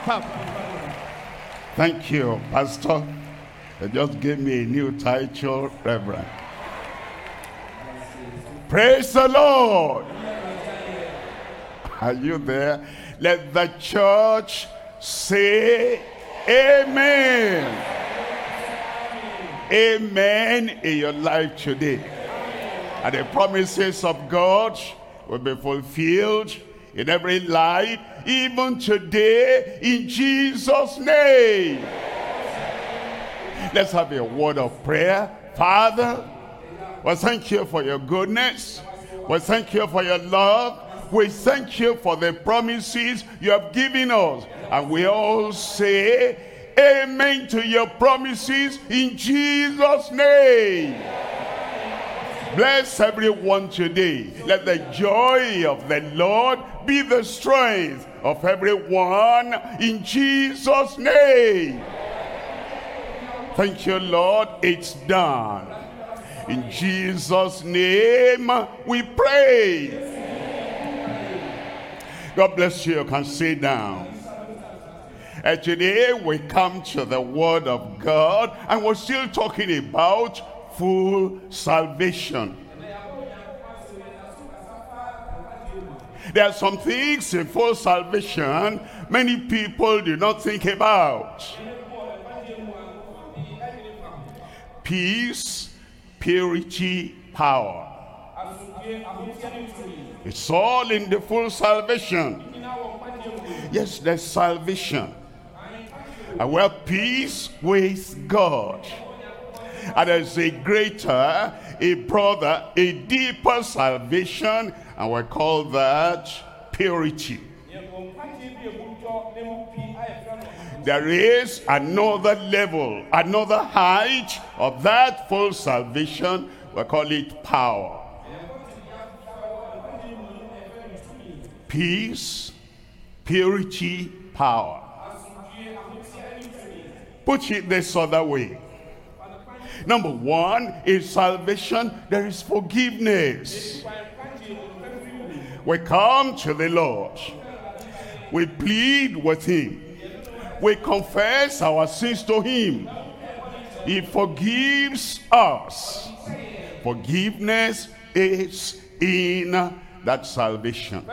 Thank you, Pastor. You just gave me a new title, Reverend. Praise the Lord. Are you there? Let the church say amen. Amen in your life today. And the promises of God will be fulfilled in every life, even today, in Jesus' name. Let's have a word of prayer. Father, we thank you for your goodness. We thank you for your love. We thank you for the promises you have given us. And we all say amen to your promises in Jesus' name. Bless everyone today. Let the joy of the Lord be the strength of everyone in Jesus' name. Thank you, Lord. It's done. In Jesus' name we pray. God bless you. You can sit down. Today we come to the Word of God, and we're still talking about full salvation. There are some things in full salvation many people do not think about. Peace, purity, power. It's all in the full salvation. Yes, there's salvation. And we have peace with God. And there's a greater, a broader, a deeper salvation, and we call that purity. There is another level, another height of that full salvation. We call it power. Peace, purity, power. Put it this other way. Number one is salvation. There is forgiveness. We come to the Lord. We plead with him. We confess our sins to him. He forgives us. Forgiveness is in that salvation.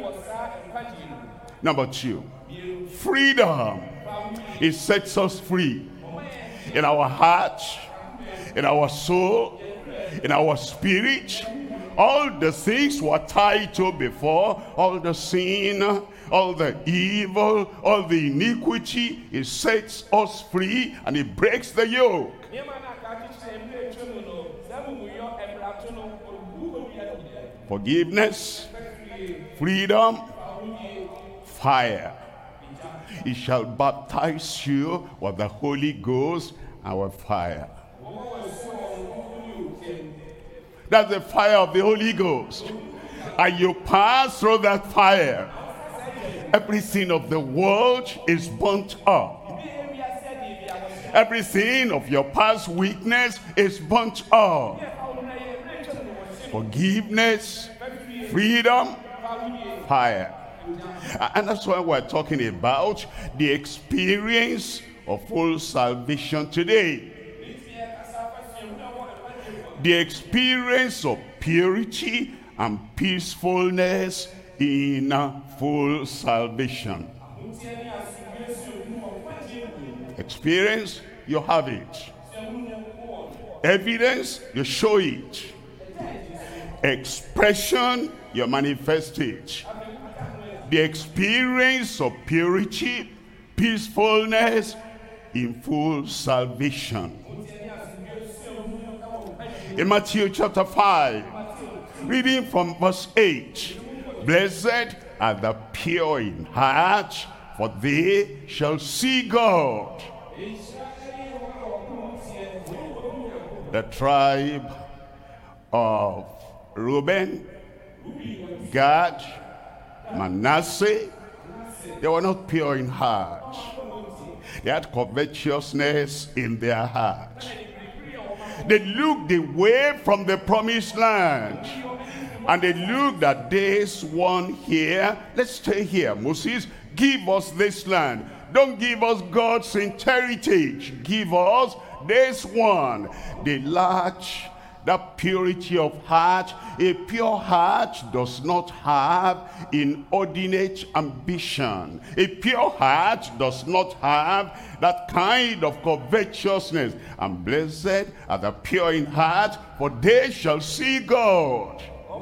Number two, freedom. It sets us free in our heart, in our soul, in our spirit. All the things were tied to before, all the sin, all the evil, all the iniquity, it sets us free and it breaks the yoke. Forgiveness, freedom, fire. He shall baptize you with the Holy Ghost and with fire. That's the fire of the Holy Ghost. And you pass through that fire. Everything of the world is burnt up. Everything of your past weakness is burnt up. Forgiveness, freedom, fire. And that's why we're talking about the experience of full salvation today. The experience of purity and peacefulness in full salvation. Experience, you have it. Evidence, you show it. Expression, you manifest it. The experience of purity, peacefulness in full salvation. In Matthew chapter 5, reading from verse 8, blessed are the pure in heart, for they shall see God. The tribe of Reuben, Gad, Manasseh, they were not pure in heart. They had covetousness in their heart. They looked away from the promised land. And they looked at this one here. Let's stay here. Moses, Give us this land. Don't give us God's heritage. Give us this one. They lack that purity of heart. A pure heart does not have inordinate ambition. A pure heart does not have that kind of covetousness. And blessed are the pure in heart, for they shall see God.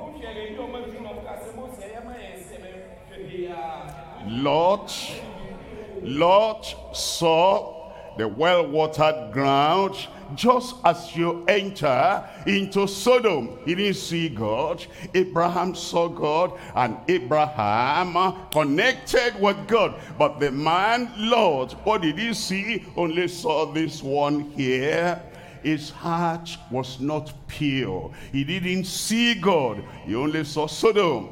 Lot saw the well-watered ground. Just as you enter into Sodom, he didn't see God. Abraham saw God, and Abraham connected with God. But the man, Lot, what did he see? Only saw this one here. His heart was not pure. He didn't see God. He only saw Sodom.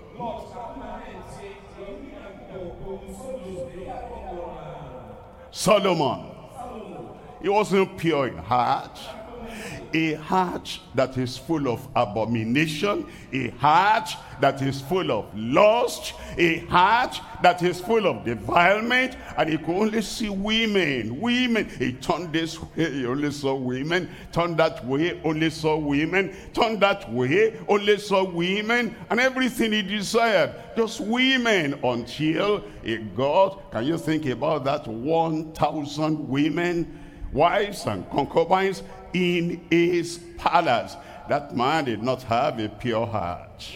Solomon, he wasn't pure in heart. A heart that is full of abomination, a heart that is full of lust, a heart that is full of defilement, and he could only see women. He turned this way, he only saw women. Turned that way, only saw women. Turned that way, only saw women. And everything he desired, just women, until he got, can you think about that, 1,000 women, wives and concubines in his palace. That man did not have a pure heart.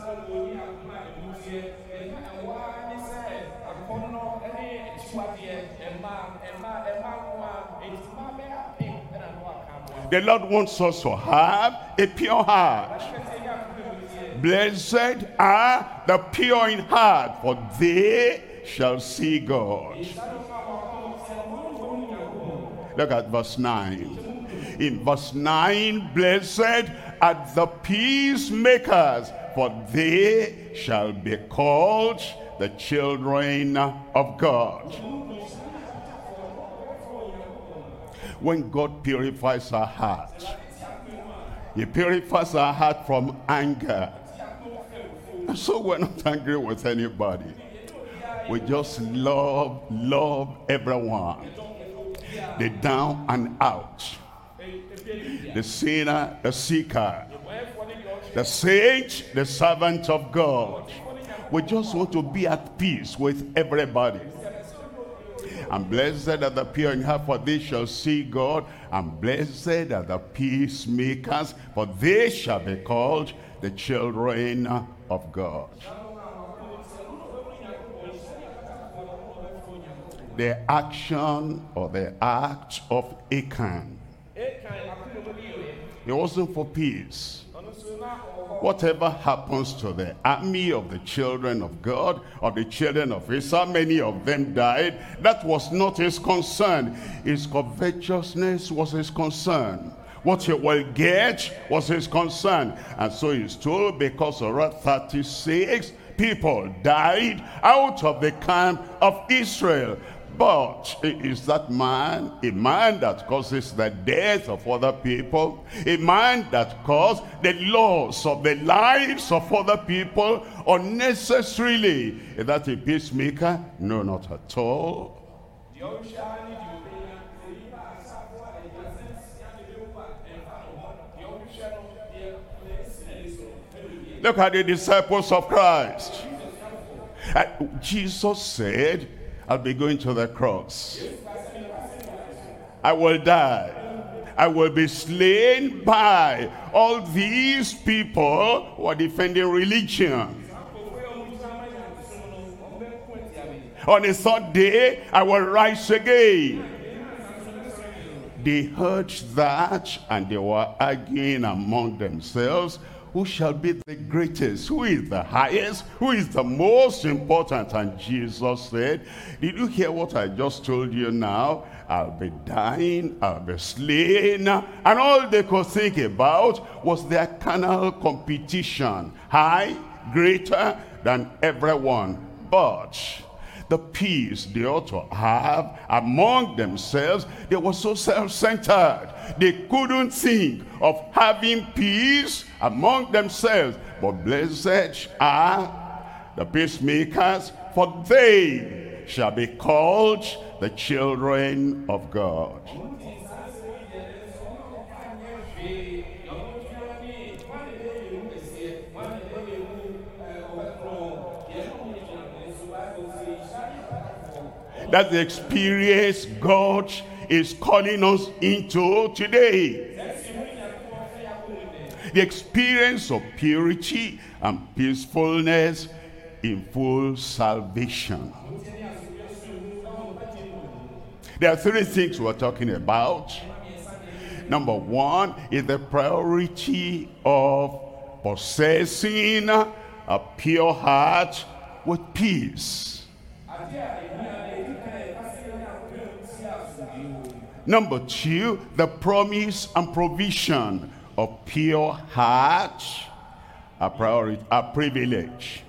The Lord wants us to have a pure heart. Blessed are the pure in heart, for they shall see God. Look at verse 9. In verse 9, blessed are the peacemakers, for they shall be called the children of God. When God purifies our heart, he purifies our heart from anger. And so we're not angry with anybody. We just love everyone. The down and out, the sinner, the seeker, the saint, the servant of God. We just want to be at peace with everybody. And blessed are the pure in heart, for they shall see God. And blessed are the peacemakers, for they shall be called the children of God. The action or the act of Achan, it wasn't for peace. Whatever happens to the army of the children of God, or the children of Israel, many of them died. That was not his concern. His covetousness was his concern. What he will get was his concern. And so he's told, because around 36 people died out of the camp of Israel. But is that man a man that causes the death of other people? A man that caused the loss of the lives of other people unnecessarily? Is that a peacemaker? No, not at all. Look at the disciples of Christ. Jesus said, I'll be going to the cross. I will die. I will be slain by all these people who are defending religion. On the third day, I will rise again. They heard that, and they were arguing among themselves, who shall be the greatest? Who is the highest? Who is the most important? And Jesus said, did you hear what I just told you now? I'll be dying, I'll be slain. And all they could think about was their carnal competition. High, greater than everyone. But the peace they ought to have among themselves, they were so self-centered. They couldn't think of having peace among themselves. But blessed are the peacemakers, for they shall be called the children of God. That's the experience God is calling us into today. The experience of purity and peacefulness in full salvation. There are three things we're talking about. Number one is the priority of possessing a pure heart with peace. Number two, the promise and provision of pure heart, a priority, a privilege.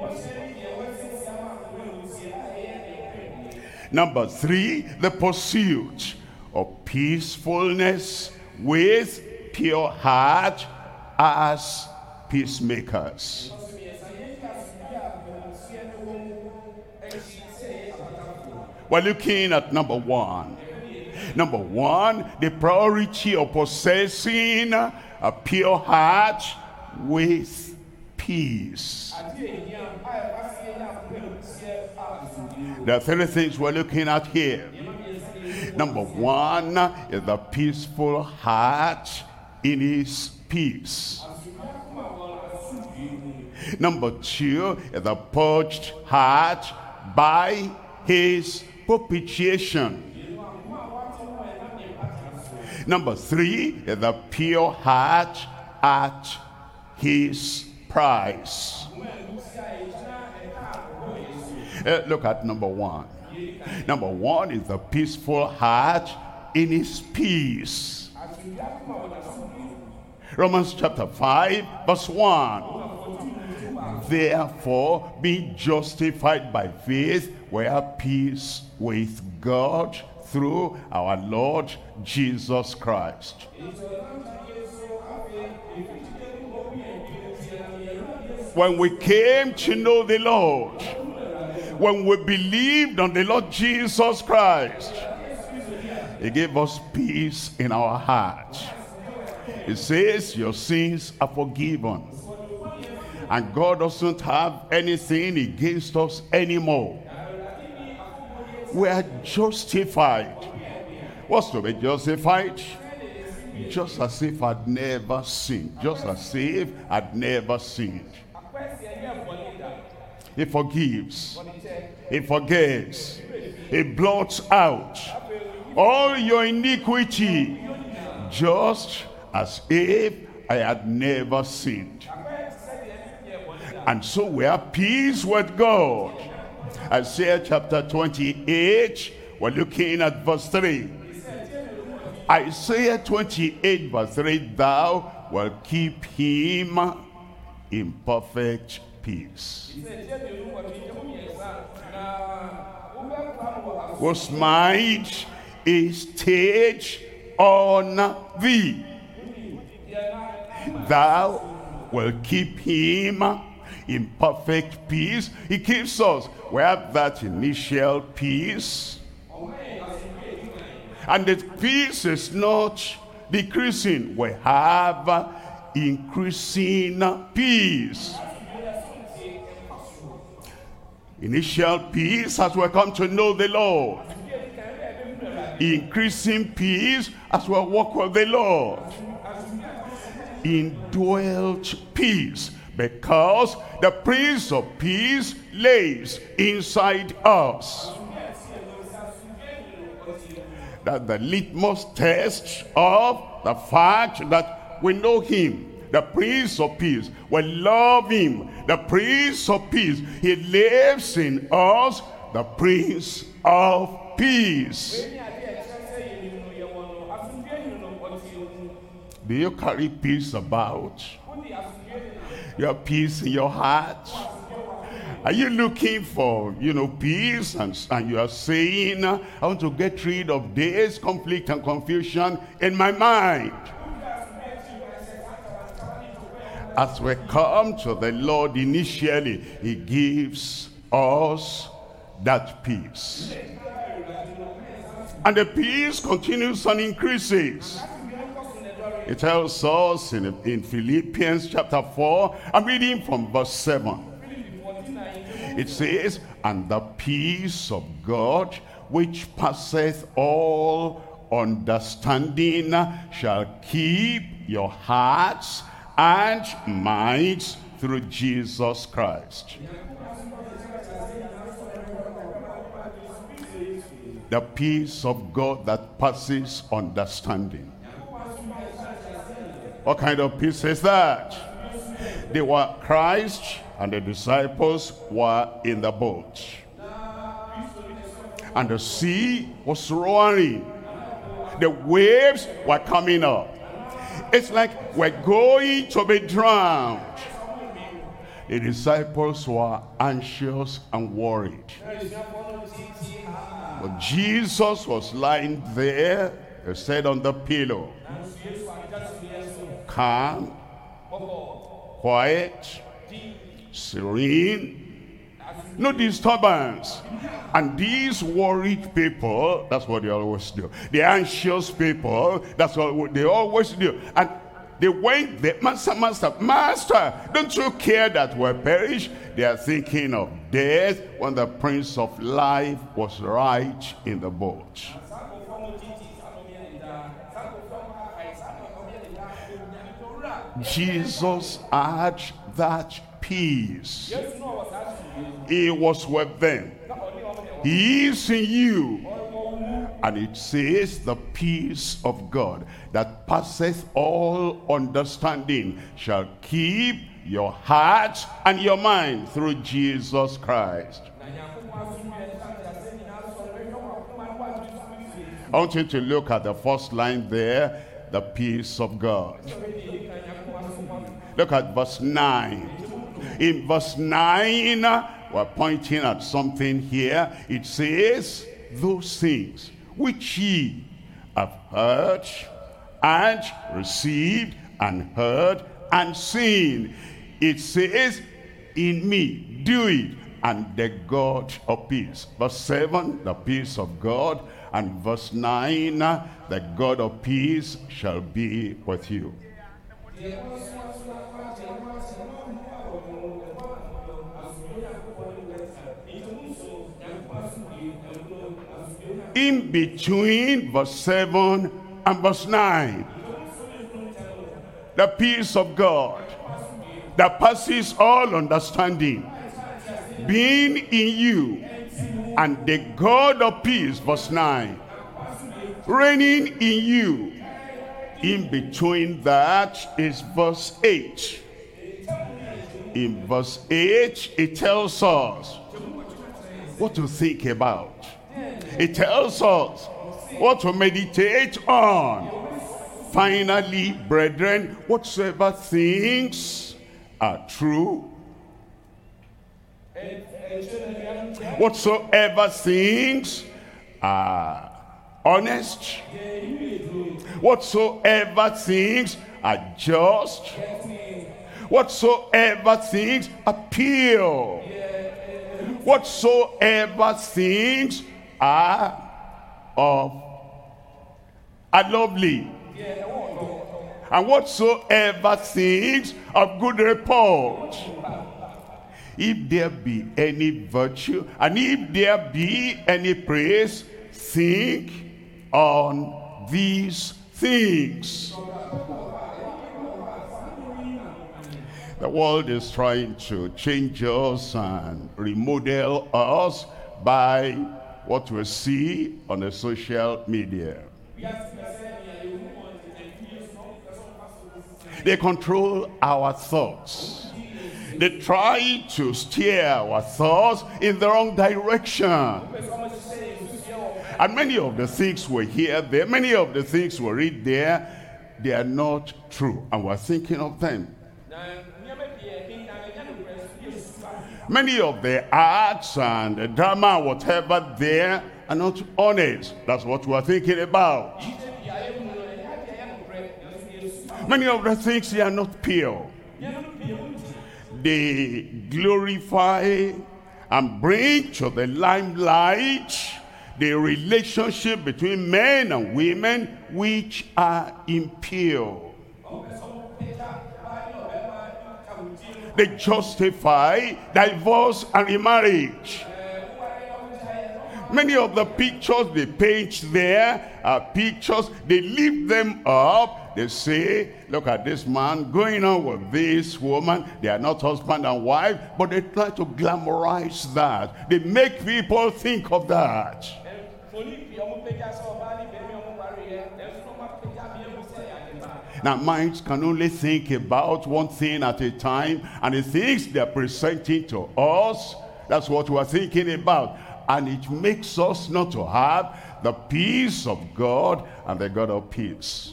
Number three, the pursuit of peacefulness with pure heart as peacemakers. We're looking at number one. Number one, the priority of possessing a pure heart with peace. There are three things we're looking at here. Number one is the peaceful heart in his peace. Number two is the purged heart by his propitiation. Number three is the pure heart at his price. Look at number one. Number one is the peaceful heart in his peace. Romans chapter 5 verse 1. Therefore, be justified by faith, we have peace with God through our Lord Jesus Christ. When we came to know the Lord, when we believed on the Lord Jesus Christ, he gave us peace in our heart. It says your sins are forgiven, and God doesn't have anything against us anymore. We are justified. What's to be justified? Just as if I'd never sinned. Just as if I'd never sinned. He forgives. He forgets. He blots out all your iniquity, just as if I had never sinned. And so we have peace with God. Isaiah chapter 28, we're looking at verse 3. Isaiah 28 verse 3, thou will keep him in perfect peace, whose mind is stayed on thee. Thou will keep him in perfect peace. He keeps us. We have that initial peace, and the peace is not decreasing. We have increasing peace. Initial peace as we come to know the Lord. Increasing peace as we walk with the Lord. Indwelt peace, because the Prince of Peace lives inside us. That's the litmus test of the fact that we know him, the Prince of Peace. We love him, the Prince of Peace. He lives in us, the Prince of Peace. Do you carry peace about? You have peace in your heart? Are you looking for, peace, and you are saying, I want to get rid of this conflict and confusion in my mind? As we come to the Lord initially, he gives us that peace. And the peace continues and increases. It tells us in Philippians chapter 4, I'm reading from verse 7. It says, and the peace of God, which passeth all understanding, shall keep your hearts and minds through Jesus Christ. The peace of God that passes understanding. What kind of peace is that? They were Christ and the disciples were in the boat. And the sea was roaring. The waves were coming up. It's like we're going to be drowned. The disciples were anxious and worried. But Jesus was lying there, he said, on the pillow. Calm, quiet, serene, no disturbance. And these worried people, that's what they always do. The anxious people, that's what they always do. And they went there, Master, don't you care that we're perished? They are thinking of death when the Prince of Life was right in the boat. Jesus had that peace. He was with them. He is in you. And it says the peace of God that passeth all understanding shall keep your heart and your mind through Jesus Christ. I want you to look at the first line there, the peace of God. Look at verse 9. In verse 9, we're pointing at something here. It says, those things which ye have heard and received and heard and seen. It says, in me, do it, and the God of peace. Verse 7, the peace of God. And verse 9, the God of peace shall be with you. In between verse 7 and verse 9, the peace of God that passes all understanding being in you, and the God of peace, verse 9, reigning in you. In between that is verse 8. In verse 8, it tells us what to think about. It tells us what to meditate on. Finally, brethren, whatsoever things are true, whatsoever things are honest, whatsoever things are just, whatsoever things are pure, whatsoever things are lovely, and whatsoever things of good report, if there be any virtue, and if there be any praise, think on these things. The world is trying to change us and remodel us by what we see on the social media. They control our thoughts. They try to steer our thoughts in the wrong direction. And many of the things we hear there, many of the things we read there, they are not true. And we're thinking of them. Many of the arts and the drama, whatever there, are not honest. That's what we're thinking about. Many of the things, they are not pure. They glorify and bring to the limelight the relationship between men and women which are impure. They justify divorce and remarriage. Many of the pictures they paint there are pictures, they lift them up. They say, look at this man going on with this woman. They are not husband and wife, but they try to glamorize that. They make people think of that. Now, minds can only think about one thing at a time, and the things they're presenting to us, that's what we're thinking about. And it makes us not to have the peace of God and the God of peace.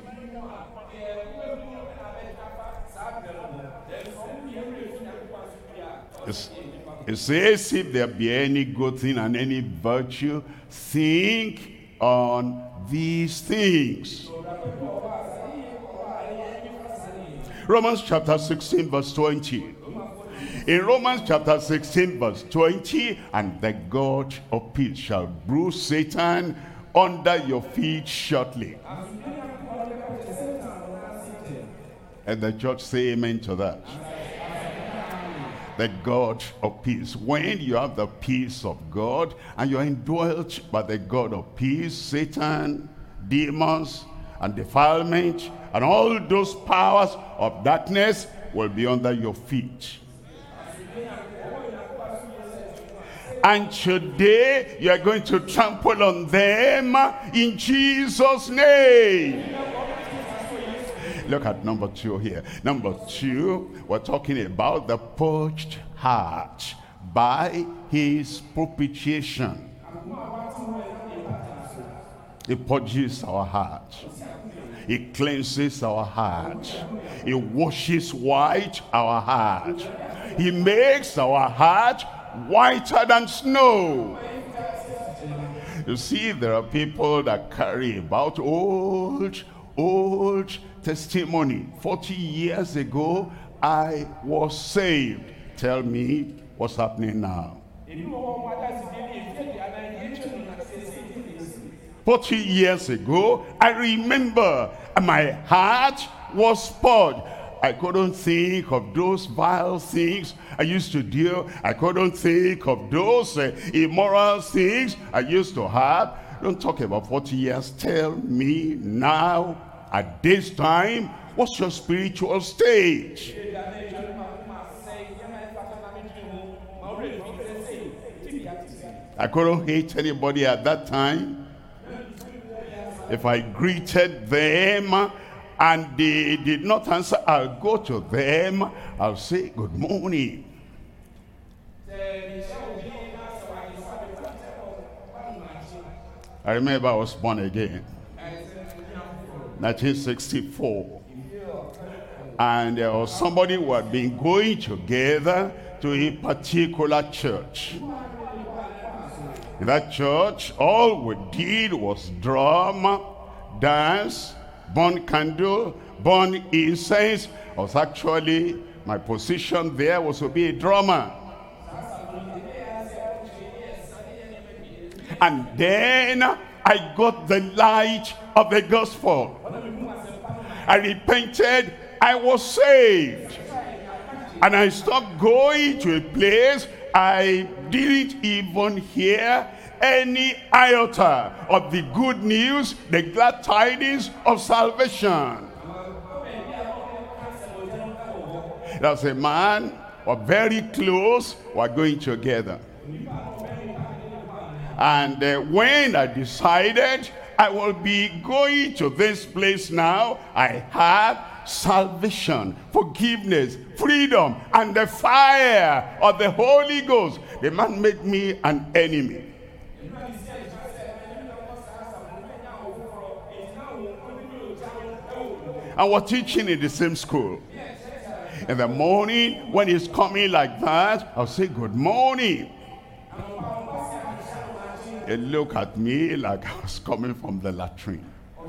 It says, if there be any good thing and any virtue, think on these things. Romans chapter 16 verse 20. In Romans chapter 16 verse 20, and the God of peace shall bruise Satan under your feet shortly. And the church say amen to that. The God of peace. When you have the peace of God and you're indwelt by the God of peace, Satan, demons, and defilement, and all those powers of darkness will be under your feet. And today, you are going to trample on them in Jesus' name. Look at number 2 here. Number 2, we're talking about the purged heart by his propitiation. He purges our heart. He cleanses our heart. He washes white our heart. He makes our heart whiter than snow. You see, there are people that carry about old testimony. 40 years ago, I was saved. Tell me what's happening now. 40 years ago, I remember my heart was purged. I couldn't think of those vile things I used to do. I couldn't think of those immoral things I used to have. Don't talk about 40 years. Tell me now, at this time, what's your spiritual stage? I couldn't hate anybody at that time. If I greeted them and they did not answer, I'll go to them. I'll say, good morning. I remember I was born again. 1964. And there was somebody who had been going together to a particular church. In that church, all we did was drum, dance, burn candle, burn incense. My position there was to be a drummer. And then I got the light of the gospel. I repented, I was saved. And I stopped going to a place I didn't even hear any iota of the good news, the glad tidings of salvation. There's a man, we're very close, we're going together. And when I decided I will be going to this place now, I have salvation, forgiveness, freedom, and the fire of the Holy Ghost. The man made me an enemy. And we're teaching in the same school. In the morning, when he's coming like that, I'll say, good morning. He looked at me like I was coming from the latrine.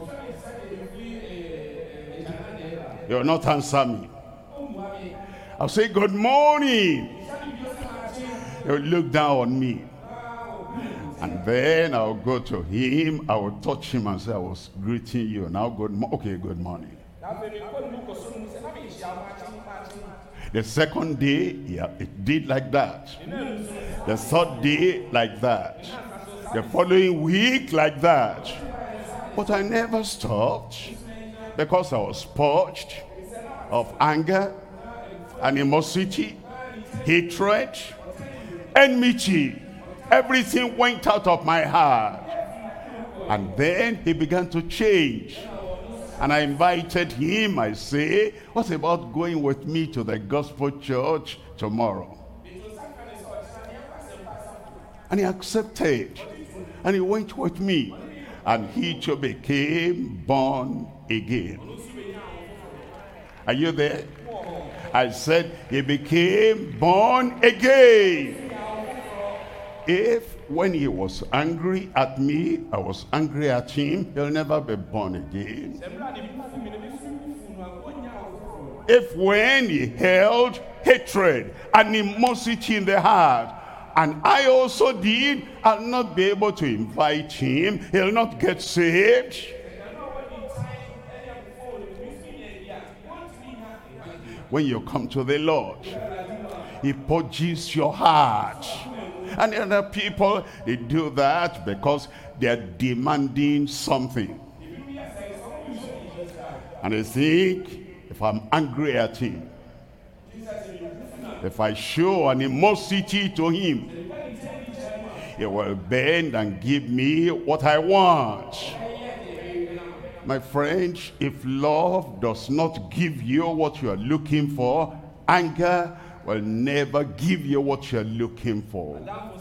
He will not answer me. I'll say, good morning. He He would look down on me. And then I'll go to him, I will touch him and say, I was greeting you. Now, good morning. The second day, it did like that. The third day, like that. The following week, like that. But I never stopped, because I was purged of anger, animosity, hatred, enmity. Everything went out of my heart. And then he began to change. And I invited him. I say, what about going with me to the gospel church tomorrow? And he accepted. And he went with me. And he too became born again. Are you there? I said, he became born again. If when he was angry at me, I was angry at him, he'll never be born again. If when he held hatred, animosity in the heart, and I also did, I'll not be able to invite him, he'll not get saved. When you come to the Lord, he purges your heart. And other people, they do that because they're demanding something. And they think, if I'm angry at him, if I show animosity to him, he will bend and give me what I want. My friend, if love does not give you what you are looking for, anger will never give you what you're looking for.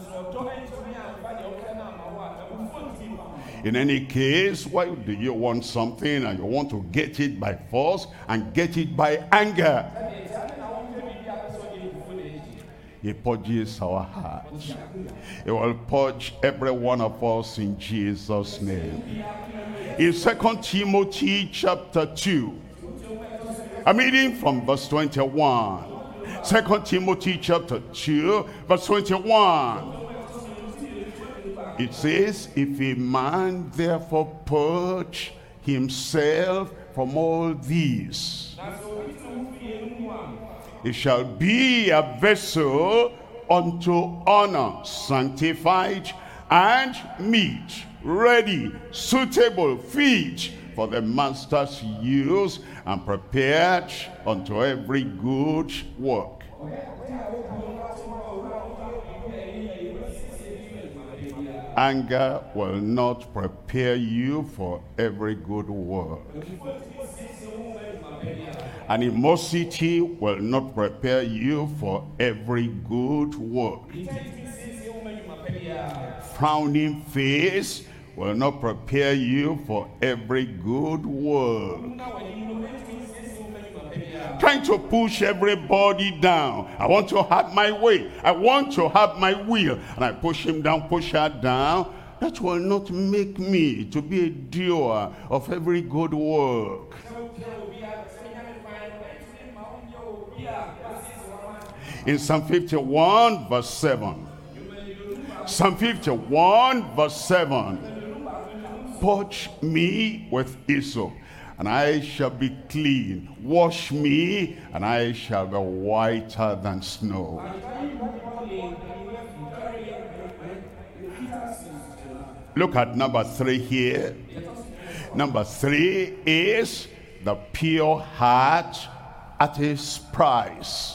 In any case, why do you want something and you want to get it by force and get it by anger? He purges our hearts. He will purge every one of us in Jesus' name. In 2 Timothy chapter 2, I'm reading from verse 21. 2 Timothy chapter 2, verse 21. It says, if a man therefore purge himself from all these, he shall be a vessel unto honor, sanctified and meet, ready, suitable, fit for the master's use, and prepared unto every good work. Anger will not prepare you for every good work. Animosity will not prepare you for every good work. Frowning face will not prepare you for every good work. Trying to push everybody down. I want to have my way. I want to have my will. And I push him down, push her down. That will not make me to be a doer of every good work. In Psalm 51 verse 7. Psalm 51 verse 7. Purge me with hyssop, and I shall be clean. Wash me, and I shall be whiter than snow. Look at number 3 here. Number 3 is the pure heart at his price.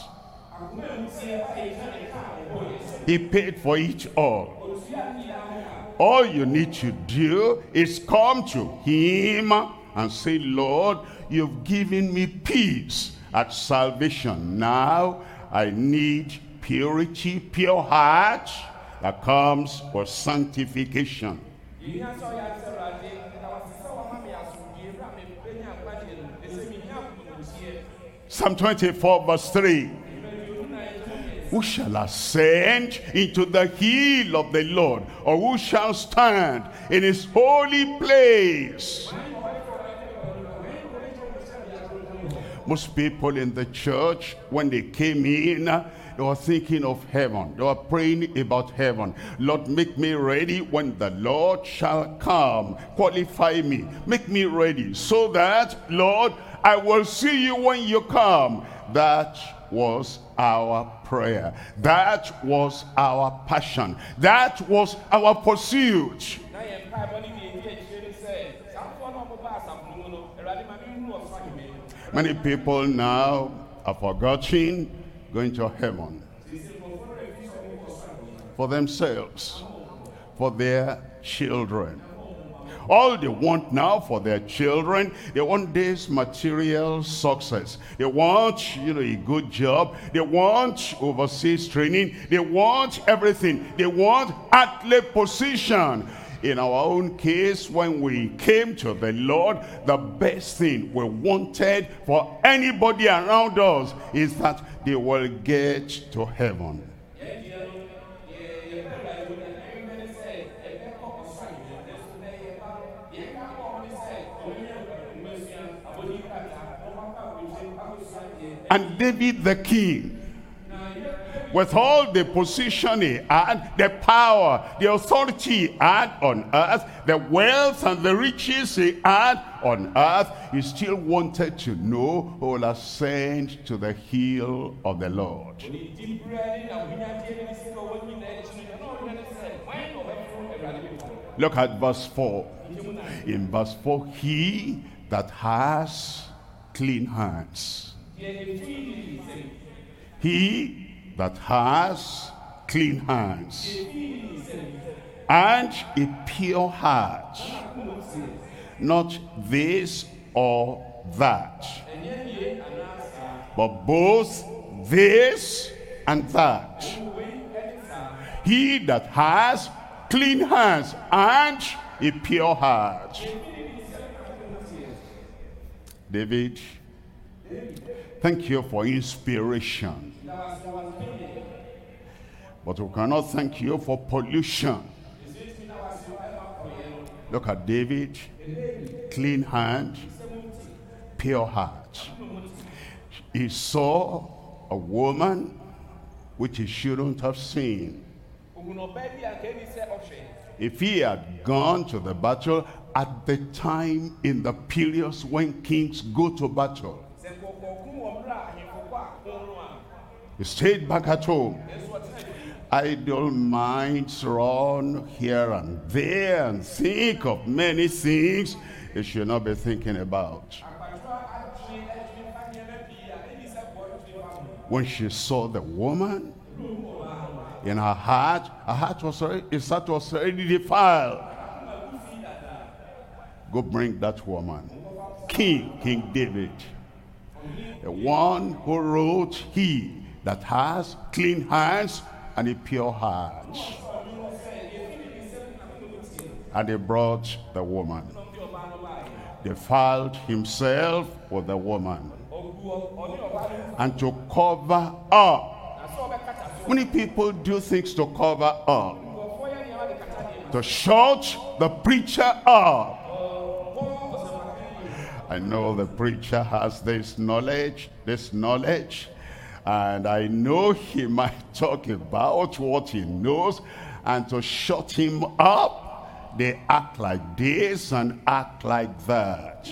He paid for it all. All you need to do is come to him and say, Lord, you've given me peace at salvation. Now I need purity, pure heart that comes with sanctification. Psalm 24 verse 3. Who shall ascend into the hill of the Lord, or who shall stand in his holy place? Most people in the church, when they came in, They were thinking of heaven. They were praying about heaven. Lord, make me ready when the Lord shall come. Qualify me. Make me ready so that, Lord, I will see you when you come. That was our prayer. That was our passion. That was our pursuit. Many people now are forgetting going to heaven for themselves, for their children. All they want now for their children, they want this material success. They want, a good job. They want overseas training. They want everything. They want earthly position. In our own case, when we came to the Lord, the best thing we wanted for anybody around us is that they will get to heaven. And David the king, with all the position he had, the power, the authority he had on earth, the wealth and the riches he had on earth, he still wanted to know who will ascend to the hill of the Lord. Look at verse 4. In verse 4, he that has clean hands. He that has clean hands and a pure heart, not this or that, but both this and that. He that has clean hands and a pure heart. David, thank you for inspiration. But we cannot thank you for pollution. Look at David, clean hand, pure heart. He saw a woman which he shouldn't have seen. If he had gone to the battle at the time in the periods when kings go to battle, he stayed back at home. Idle minds run here and there and think of many things they should not be thinking about. When she saw the woman, in her heart was already defiled. Go bring that woman. King David, the one who wrote, he that has clean hands and a pure heart. And he brought the woman, defiled himself with the woman, and to cover up. Many people do things to cover up, to shut the preacher up. I know the preacher has this knowledge, and I know he might talk about what he knows, and to shut him up, they act like this and act like that.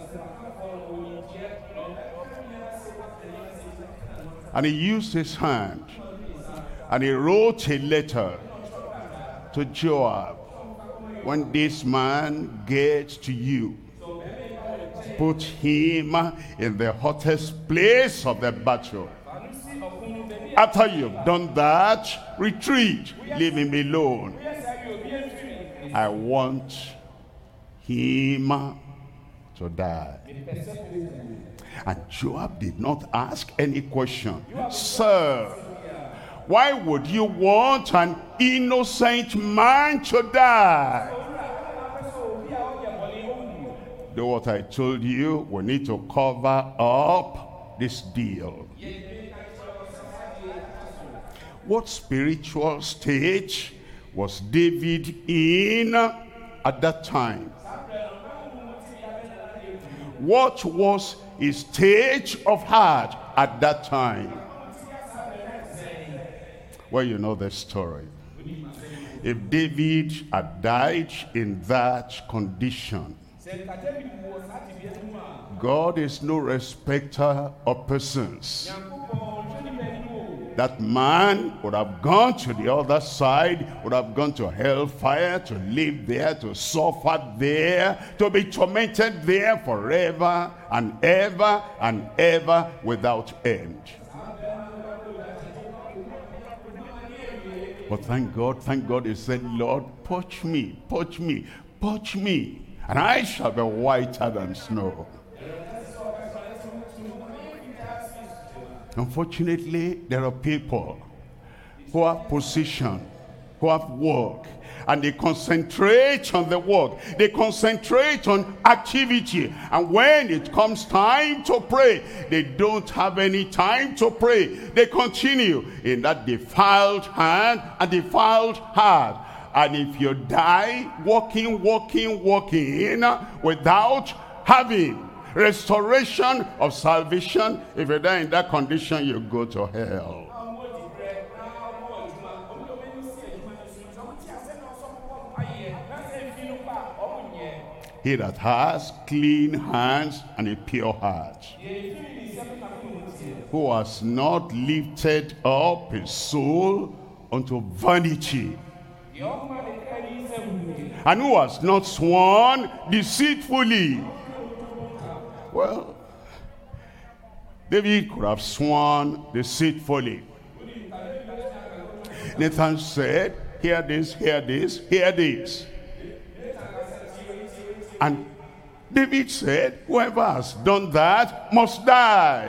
And he used his hand, and he wrote a letter to Joab. When this man gets to you, put him in the hottest place of the battle. After you've done that, retreat, leave him alone. I want him to die. And Joab did not ask any question. Sir, why would you want an innocent man to die? Do what I told you, we need to cover up this deal. What spiritual stage was David in at that time? What was his stage of heart at that time? Well, you know the story. If David had died in that condition, God is no respecter of persons. That man would have gone to the other side, would have gone to hellfire, to live there, to suffer there, to be tormented there forever and ever without end. But thank God he said, Lord, purge me, and I shall be whiter than snow. Unfortunately, there are people who have position, who have work, and they concentrate on the work. They concentrate on activity. And when it comes time to pray, they don't have any time to pray. They continue in that defiled hand and defiled heart. And if you die walking without having restoration of salvation, if you die in that condition, you go to hell. He that has clean hands and a pure heart, who has not lifted up his soul unto vanity, and who has not sworn deceitfully. Well, David could have sworn deceitfully. Nathan said, hear this, hear this, hear this. And David said, whoever has done that must die.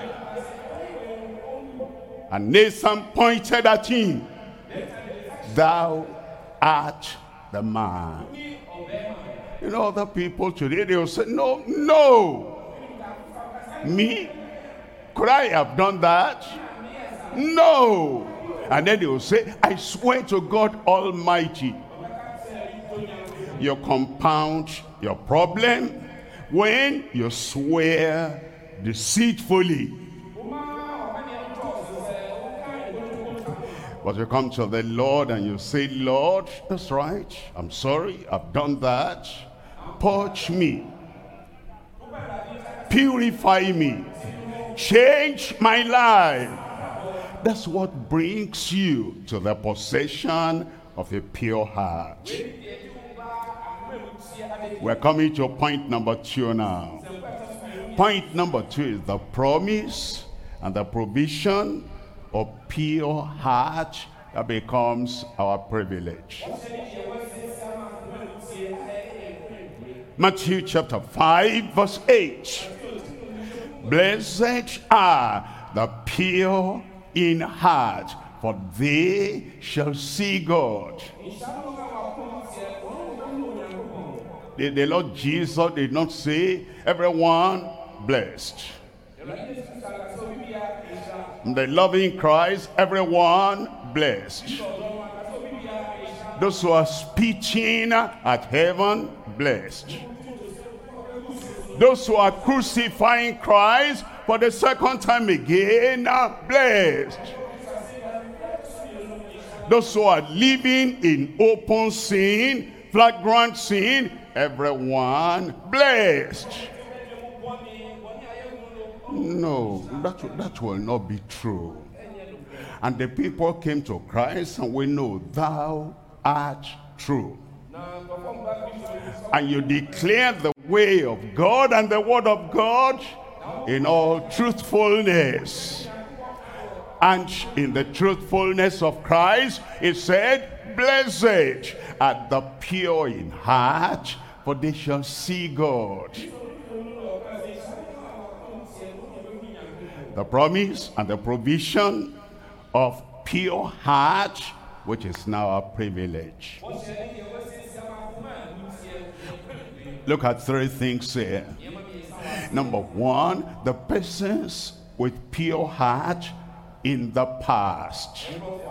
And Nathan pointed at him, thou art the man. You know, other people today, they will say, no. Me? Could I have done that? No. And then they will say, I swear to God Almighty. You compound your problem when you swear deceitfully. But you come to the Lord and you say, Lord, that's right, I'm sorry, I've done that. Purge me. Purify me. Change my life. That's what brings you to the possession of a pure heart. We're coming to point number 2 now. Point number 2 is the promise and the provision of pure heart that becomes our privilege. Matthew chapter 5 verse 8. Blessed are the pure in heart, for they shall see God. The Lord Jesus did not say, everyone blessed. The loving Christ, everyone blessed. Those who are speaking at heaven, blessed. Those who are crucifying Christ for the second time again, blessed. Those who are living in open sin, flagrant sin, everyone blessed. No, that will not be true. And the people came to Christ, and we know thou art true. And you declare the way of God and the word of God in all truthfulness. And in the truthfulness of Christ, it said, blessed are the pure in heart, for they shall see God. The promise and the provision of pure heart, which is now our privilege. Look at 3 things here. Number 1, the persons with pure heart in the past.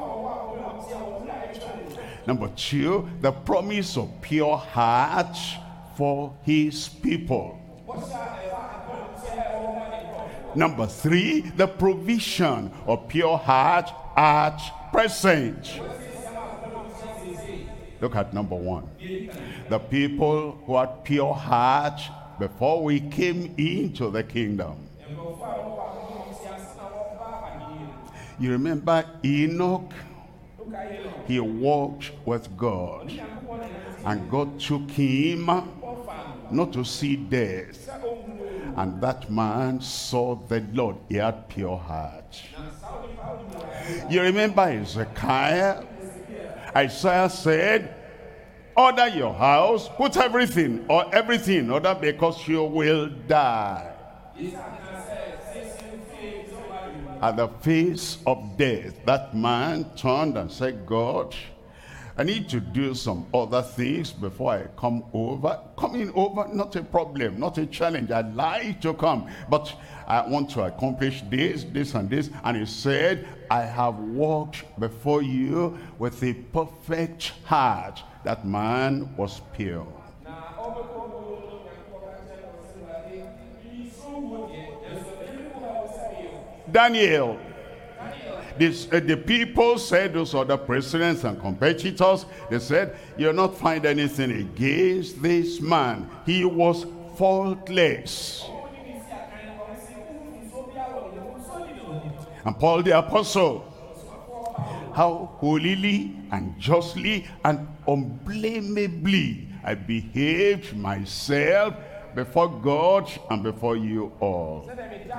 Number 2, the promise of pure heart for his people. Number 3, the provision of pure heart at present. Look at number 1. The people who had pure heart before we came into the kingdom. You remember Enoch? He walked with God. And God took him not to see death. And that man saw the Lord. He had pure heart. You remember Hezekiah? Isaiah said, order your house, put everything in order because you will die. At the face of death, that man turned and said, God, I need to do some other things before I come over. Coming over, not a problem, not a challenge. I'd like to come, but I want to accomplish this, this, and this. And he said, I have walked before you with a perfect heart. That man was pure. Daniel. The people said, those other presidents and competitors, they said, you'll not find anything against this man. He was faultless. And Paul the apostle, how holily and justly and unblameably I behaved myself before God and before you all.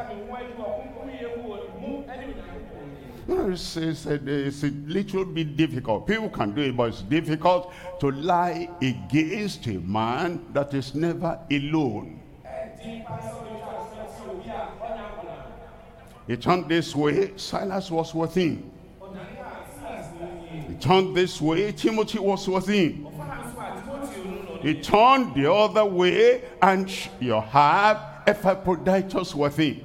It's a little bit difficult. People can do it, but it's difficult to lie against a man that is never alone. He turned this way, Silas was with him. He turned this way, Timothy was with him. He turned the other way, and you have Epaphroditus with him.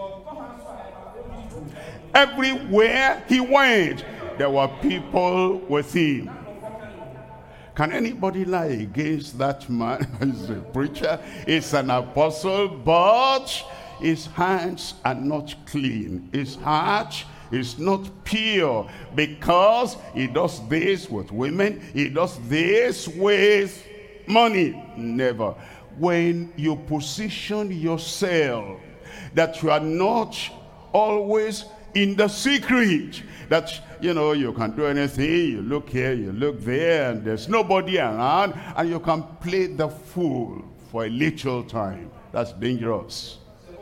Everywhere he went, there were people with him. Can anybody lie against that man? He's a preacher, he's an apostle, but his hands are not clean. His heart is not pure because he does this with women, he does this with money. Never. When you position yourself that you are not always in the secret, that you can do anything, you look here, you look there, and there's nobody around, and you can play the fool for a little time. That's dangerous.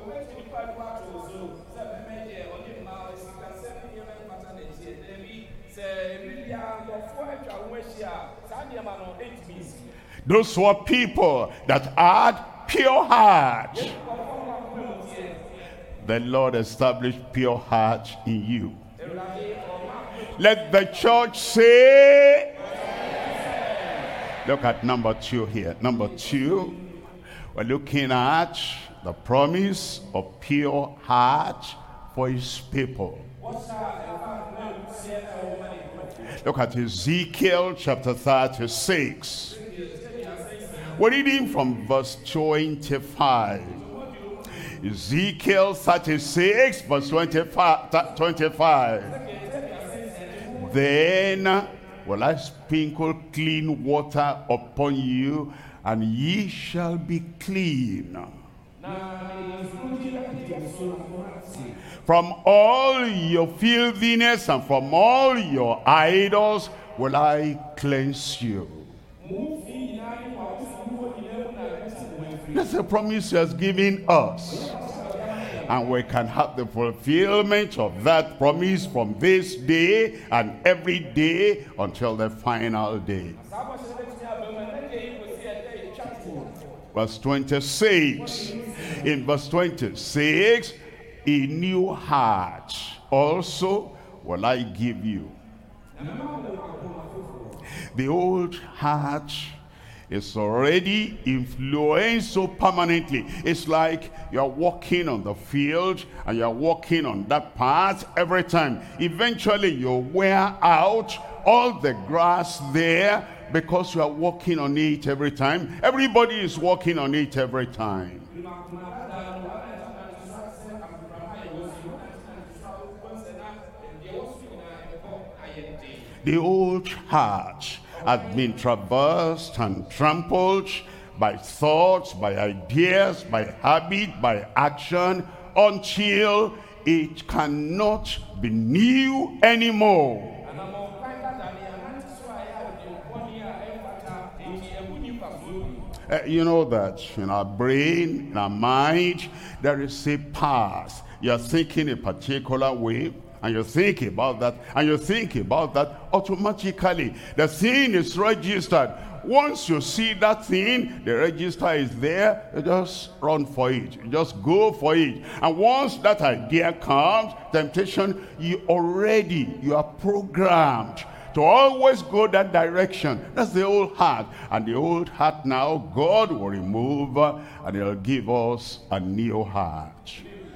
Those were people that had pure heart. The Lord established pure heart in you. Let the church say, look at number 2 here. Number 2, we're looking at the promise of pure heart for his people. Look at Ezekiel chapter 36. We're reading from verse 25. Ezekiel 36 verse 25. Then will I sprinkle clean water upon you, and ye shall be clean. From all your filthiness and from all your idols will I cleanse you. That's the promise he has given us. And we can have the fulfillment of that promise from this day and every day until the final day. Verse 26. In verse 26, a new heart also will I give you. The old heart is already influenced so permanently. It's like you're walking on the field and you're walking on that path every time. Eventually you wear out all the grass there because you are walking on it every time. Everybody is walking on it every time. The old heart has been traversed and trampled by thoughts, by ideas, by habit, by action, until it cannot be new anymore. You know that in our brain, in our mind, there is a path. You're thinking a particular way, and you think about that, and you think about that, automatically the thing is registered. Once you see that thing, the register is there, you just run for it. You just go for it. And once that idea comes, temptation, you are programmed to always go that direction. That's the old heart. And the old heart now, God will remove, and he'll give us a new heart.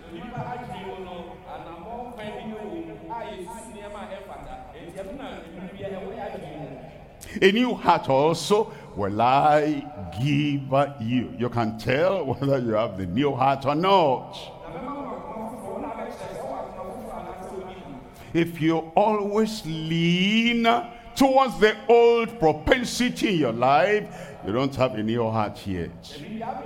A new heart also will I give you. You can tell whether you have the new heart or not. If you always lean towards the old propensity in your life, you don't have a new heart yet.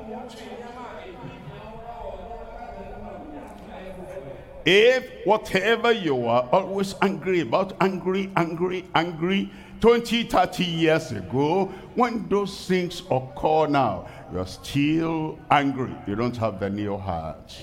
If whatever you are always angry about, angry, 20, 30 years ago, when those things occur now, you're still angry. You don't have the new heart.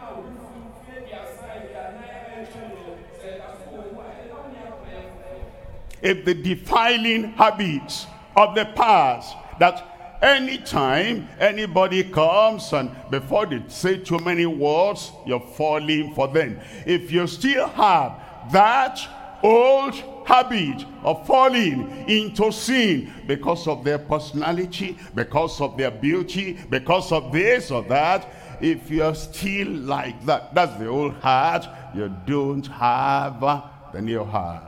If the defiling habits of the past, that anytime anybody comes and before they say too many words, you're falling for them. If you still have that old habit of falling into sin because of their personality, because of their beauty, because of this or that, if you're still like that, that's the old heart, you don't have the new heart.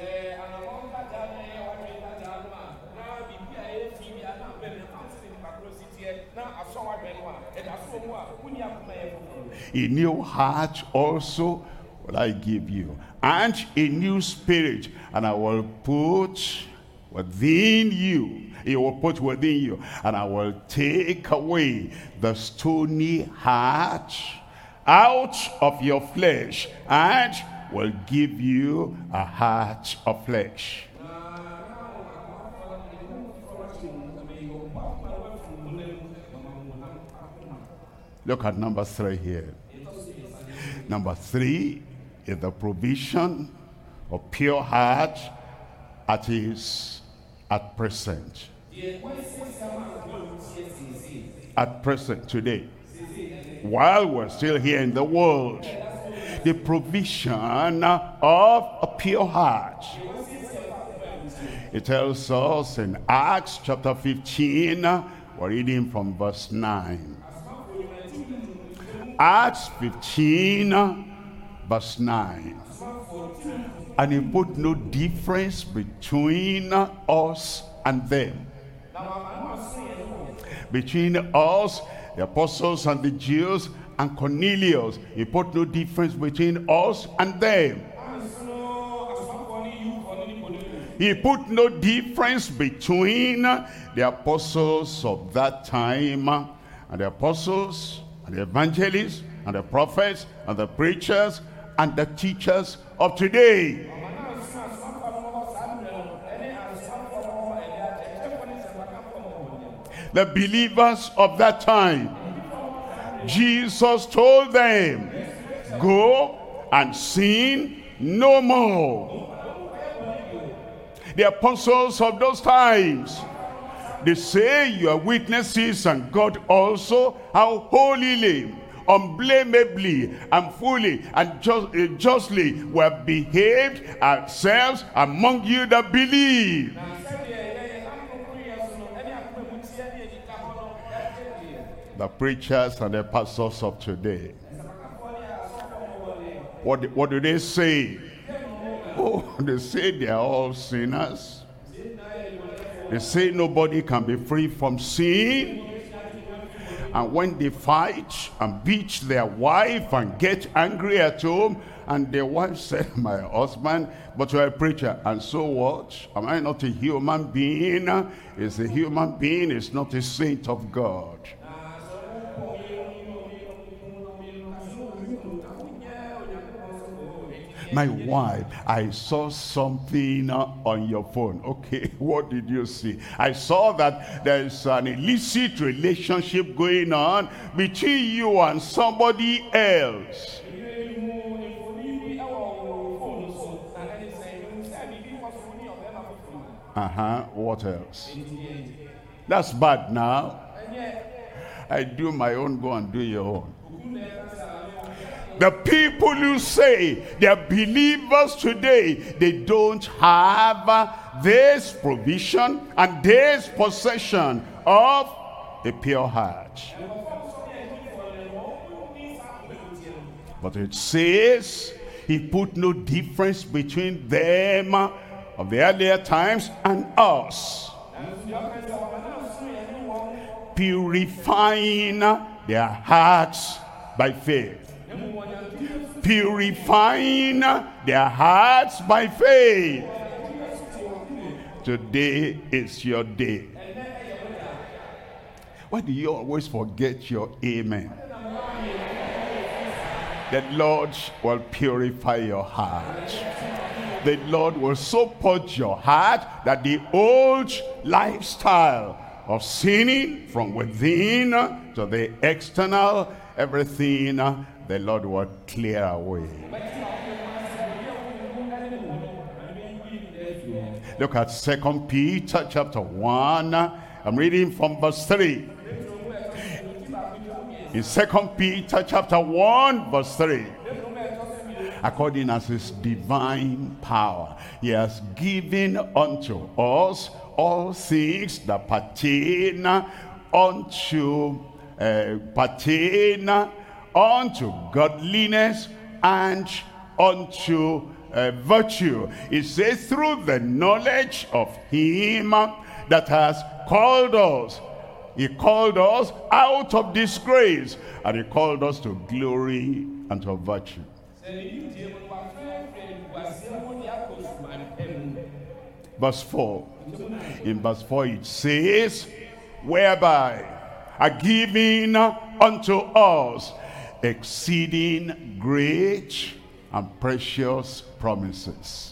A new heart also will I give you, and a new spirit, and I will put within you. He will put within you, and I will take away the stony heart out of your flesh, and will give you a heart of flesh. Look at number 3 here. Number 3 is the provision of pure heart at present. At present, today. While we're still here in the world, the provision of a pure heart. It tells us in Acts chapter 15, we're reading from verse 9. Acts 15, verse 9. And he put no difference between us and them. Between us, the apostles and the Jews, and Cornelius. He put no difference between us and them. He put no difference between the apostles of that time and the apostles and the evangelists and the prophets and the preachers and the teachers of today. The believers of that time, Jesus told them, go and sin no more. The apostles of those times, they say you are witnesses, and God also, how holily, unblameably, and fully, and justly we have behaved ourselves among you that believe. The preachers and the pastors of today, what do they say? Oh, they say they are all sinners. They say nobody can be free from sin. And when they fight and beat their wife and get angry at home, and the wife said, my husband, but you're a preacher, and so what? Am I not a human being? Is a human being, is not a saint of God. My wife, I saw something on your phone. Okay, what did you see? I saw that there's an illicit relationship going on between you and somebody else. What else? That's bad now. I do my own, go and do your own. The people who say they're believers today, they don't have this provision and this possession of a pure heart. But it says he put no difference between them of the earlier times and us, purifying their hearts by faith. Purifying their hearts by faith. Today is your day. Why do you always forget your amen? The Lord will purify your heart. The Lord will so purge your heart that the old lifestyle of sinning from within to the external, everything, the Lord will clear away. Look at 2 Peter chapter 1. I'm reading from verse 3. In 2 Peter chapter 1 verse 3. According as his divine power, he has given unto us all things that pertain unto godliness and unto virtue. It says, through the knowledge of him that has called us. He called us out of disgrace, and he called us to glory and to virtue. Verse 4. In verse 4 it says, whereby are given unto us exceeding great and precious promises.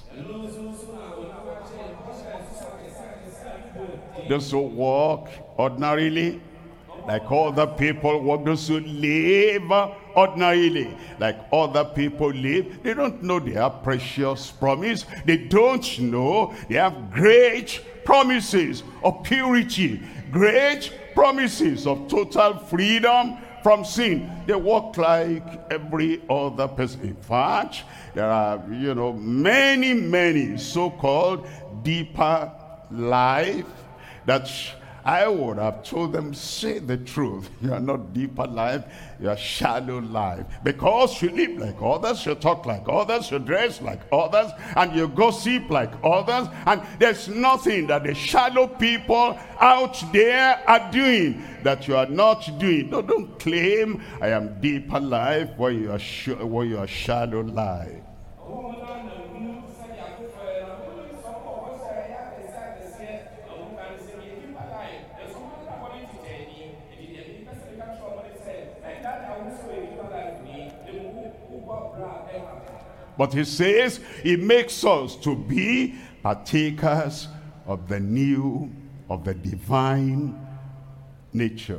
Those who walk ordinarily, like other people walk, those who live ordinarily, like other people live, they don't know they have precious promise. They don't know they have great promises of purity, great promises of total freedom from sin. They walk like every other person. In fact, there are, many so-called deeper life that I would have told them, say the truth. You are not deeper life, you are shallow life. Because you live like others, you talk like others, you dress like others, and you gossip like others, and there's nothing that the shallow people out there are doing that you are not doing. No, don't claim I am deeper life when you are shallow life. But he says he makes us to be partakers of the new, of the divine nature.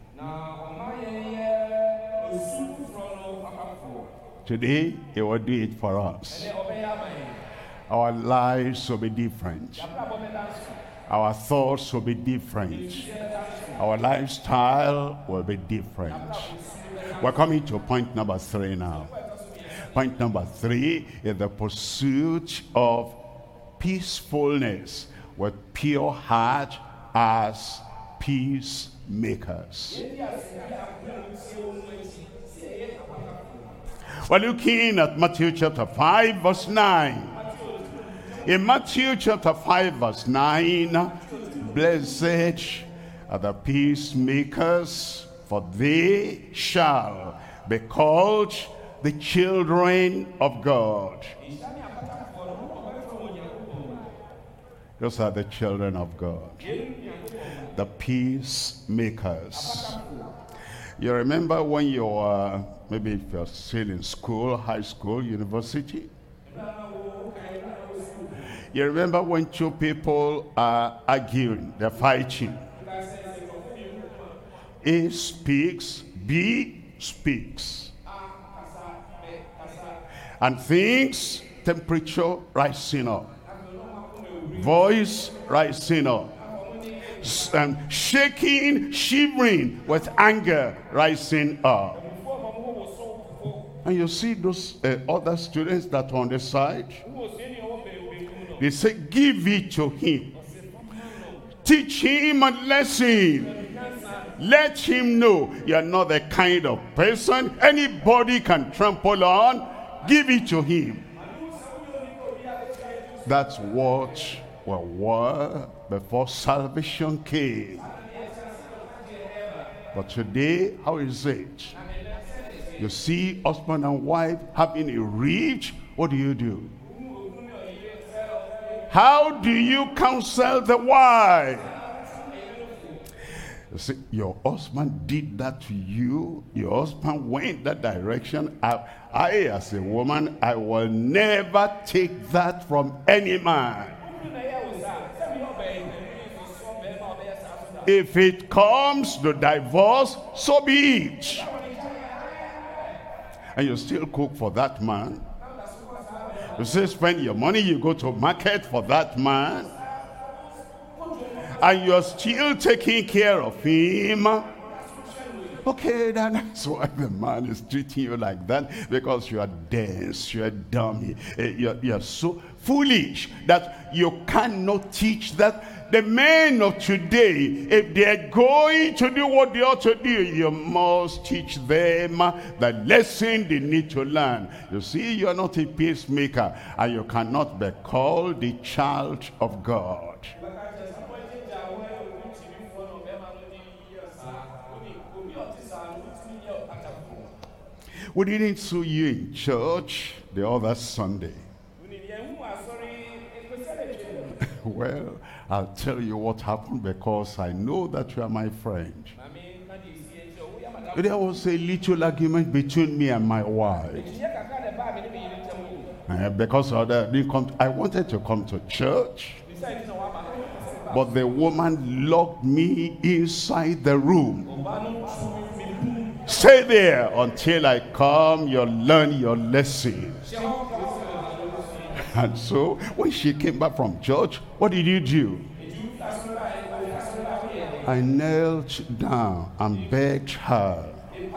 Today, he will do it for us. Our lives will be different. Our thoughts will be different. Our lifestyle will be different. We're coming to point number 3 now. Point number 3 is the pursuit of peacefulness with pure heart as peacemakers. We're looking at Matthew chapter 5 verse 9. In Matthew chapter 5 verse 9, blessed are the peacemakers, for they shall be called the children of God. Those are the children of God, the peacemakers. You remember when you were, maybe if you're still in school, high school, university, you remember when two people are arguing, they're fighting. A speaks, B speaks. And things, temperature rising up. Voice rising up. Shaking, shivering with anger rising up. And you see those other students that are on the side. They say, give it to him. Teach him a lesson. Let him know you're not the kind of person anybody can trample on. Give it to him. That's what we were before salvation came. But today, how is it? You see husband and wife having a rift. What do? How do you counsel the wife? You see, your husband did that to you. Your husband went that direction. I as a woman, I will never take that from any man. If it comes to divorce, so be it. And you still cook for that man. You say spend your money, you go to market for that man. And you're still taking care of him. Okay, that's why the man is treating you like that. Because you are dense, you are dummy. You're so foolish that you cannot teach that. The men of today, if they're going to do what they ought to do, you must teach them the lesson they need to learn. You see, you're not a peacemaker, and you cannot be called the child of God. We didn't see you in church the other Sunday. Well, I'll tell you what happened because I know that you are my friend. There was a little argument between me and my wife. Because of that, I wanted to come to church. But the woman locked me inside the room. Stay there until I come, you'll learn your lesson. And so, when she came back from church, what did you do? I knelt down and begged her.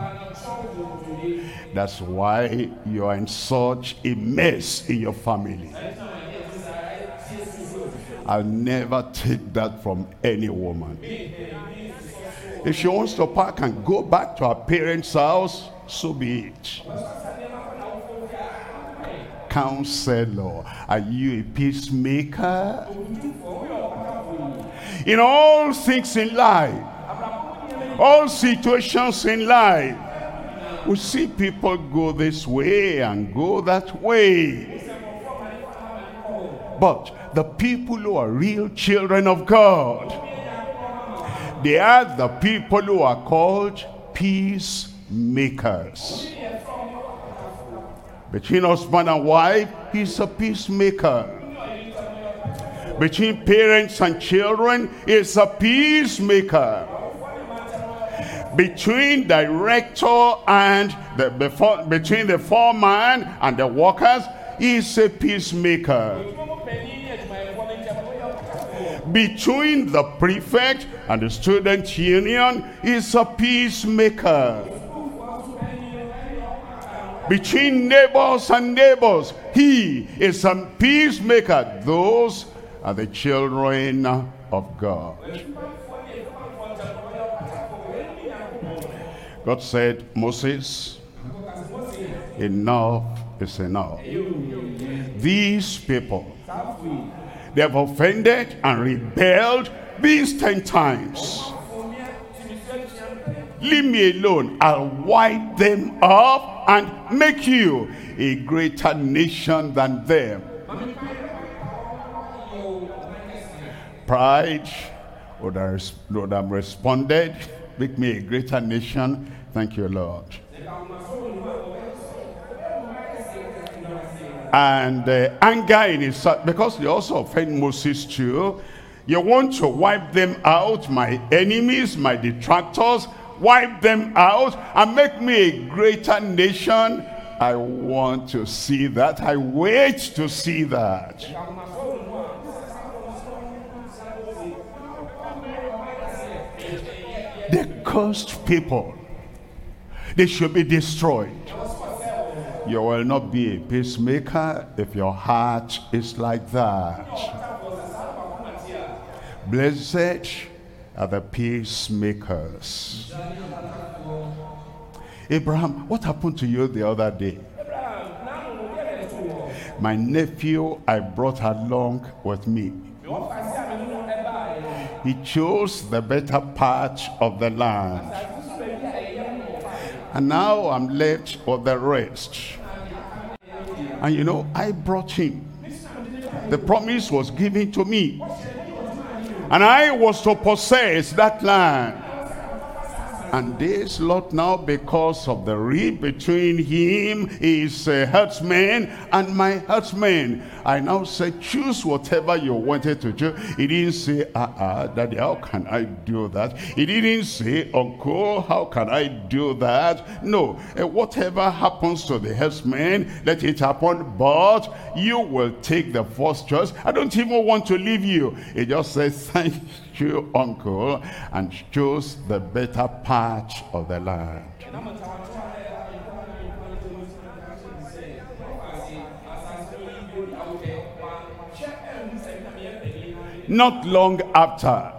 That's why you are in such a mess in your family. I'll never take that from any woman. If she wants to pack and go back to her parents' house, so be it. Counselor, are you a peacemaker? In all things in life, all situations in life, we see people go this way and go that way. But the people who are real children of God, they are the people who are called peacemakers. Between husband and wife, he's a peacemaker. Between parents and children, he's a peacemaker. Between director and between the foreman and the workers, he's a peacemaker. Between the prefect and the student union, he's a peacemaker. Between neighbors and neighbors, he is a peacemaker. Those are the children of God. God said, Moses, enough is enough. These people, they have offended and rebelled these 10 times. Leave me alone. I'll wipe them off and make you a greater nation than them. Pride would have responded, make me a greater nation. Thank you, Lord. And anger in his heart, because they also offend Moses too. You want to wipe them out, my enemies, my detractors, wipe them out and make me a greater nation. I want to see that. I wait to see that. The cursed people, they should be destroyed. You will not be a peacemaker if your heart is like that. Blessed are the peacemakers. Abraham, what happened to you the other day? My nephew I brought along with me. He chose the better part of the land. And now I'm left with the rest. And you know, I brought him. The promise was given to me. And I was to possess that land. And this Lot now, because of the rift between him, his herdsmen, and my herdsmen, I now said, choose whatever you wanted to do. He didn't say, Daddy, how can I do that? He didn't say, Uncle, how can I do that? No, whatever happens to the herdsmen, let it happen, but you will take the first choice. I don't even want to leave you. He just says, thank you, Uncle, and chose the better part of the land. Not long after,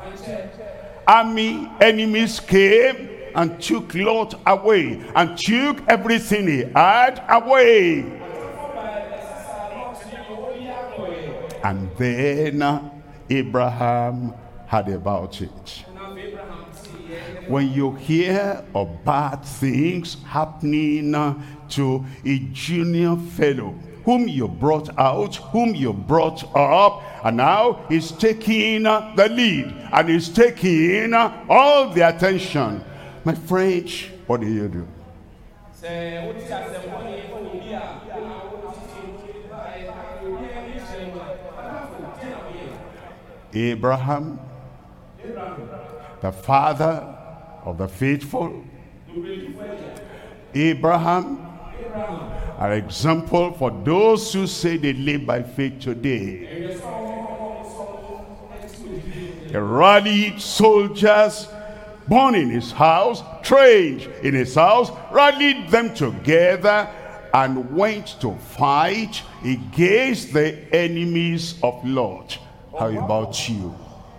enemies came and took Lot away and took everything he had away. And then Abraham heard about it. When you hear of bad things happening to a junior fellow whom you brought out, whom you brought up, and now he's taking the lead and he's taking all the attention, my friend, what do you do? Abraham, the father of the faithful, Abraham, an example for those who say they live by faith today. He rallied soldiers born in his house, trained in his house, rallied them together and went to fight against the enemies of Lot. How about you?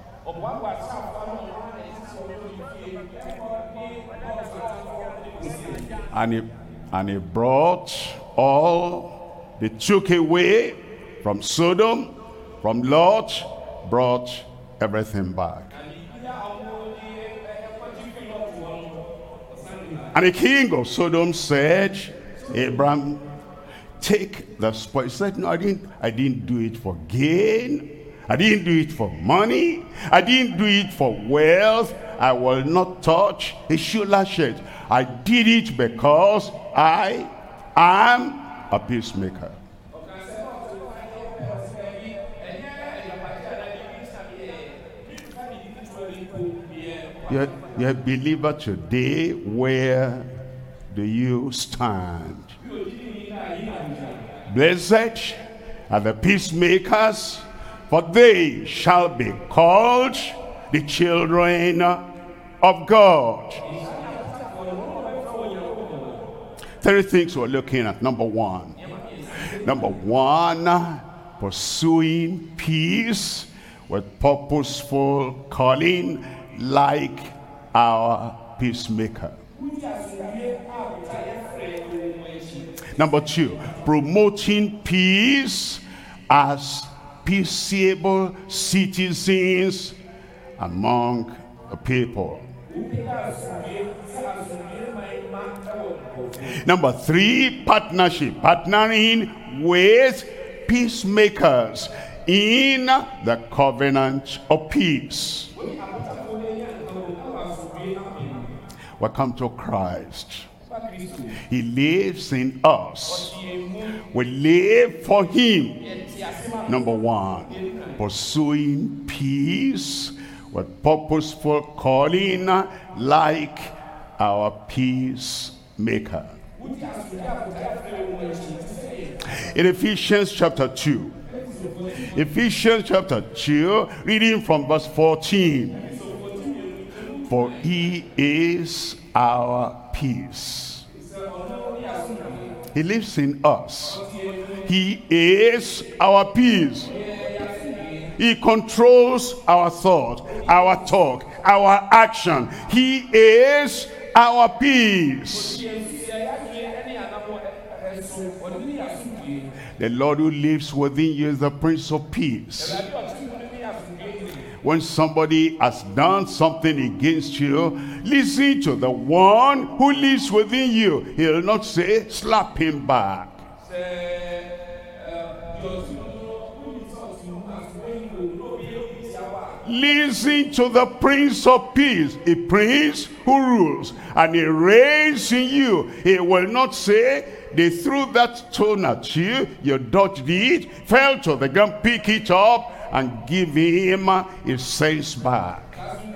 And he brought all, they took away from Sodom, from Lot, brought everything back. And the king of Sodom said, Abraham, take the spoil. He said, no, I didn't do it for gain. I didn't do it for money. I didn't do it for wealth. I will not touch a shoe lashes. I did it because I am a peacemaker. You're a believer today. Where do you stand? Blessed are the peacemakers, for they shall be called the children of God. 3 things we're looking at. Number one, pursuing peace with purposeful calling, like our peacemaker. Number 2, promoting peace as peaceable citizens among the people. Number 3, partnership. Partnering with peacemakers in the covenant of peace. Welcome to Christ. He lives in us. We live for him. Number 1, pursuing peace with purposeful calling like our peacemaker. In Ephesians chapter 2. Ephesians chapter 2, reading from verse 14. For he is our peace. He lives in us. He is our peace. He controls our thought, our talk, our action. He is our peace. The Lord who lives within you is the Prince of Peace. When somebody has done something against you, listen to the one who lives within you. He'll not say, slap him back. Listen to the Prince of Peace, a prince who rules and he reigns in you. He will not say, they threw that stone at you, you dodged it, fell to the ground, pick it up, and give him his sense back.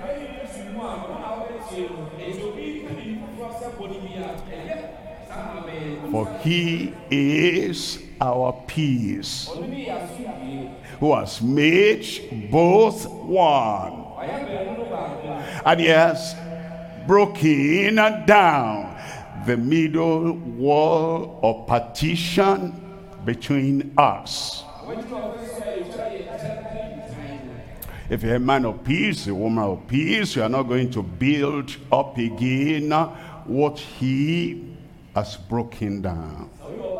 For he is our peace, who has made both one, and he has broken down the middle wall of partition between us. If you're a man of peace, a woman of peace, you are not going to build up again what he has broken down.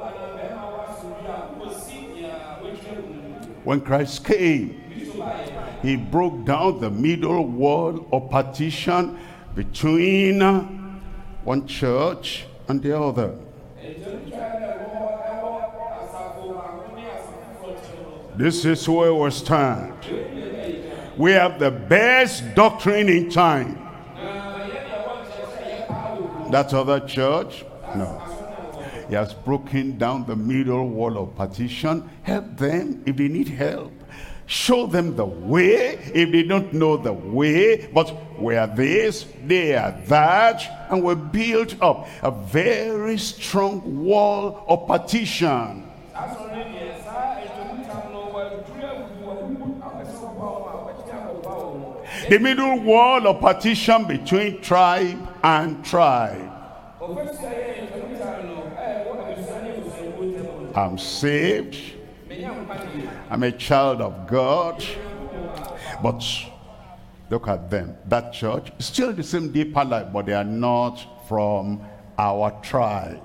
When Christ came, he broke down the middle wall of partition between one church and the other. This is where we stand. We have the best doctrine in time. That other church? No. He has broken down the middle wall of partition. Help them if they need help. Show them the way if they don't know the way. But we are this, they are that, and we build up a very strong wall of partition. The middle wall of partition between tribe and tribe. I'm saved. I'm a child of God. But look at them. That church, still the same deeper life, but they are not from our tribe.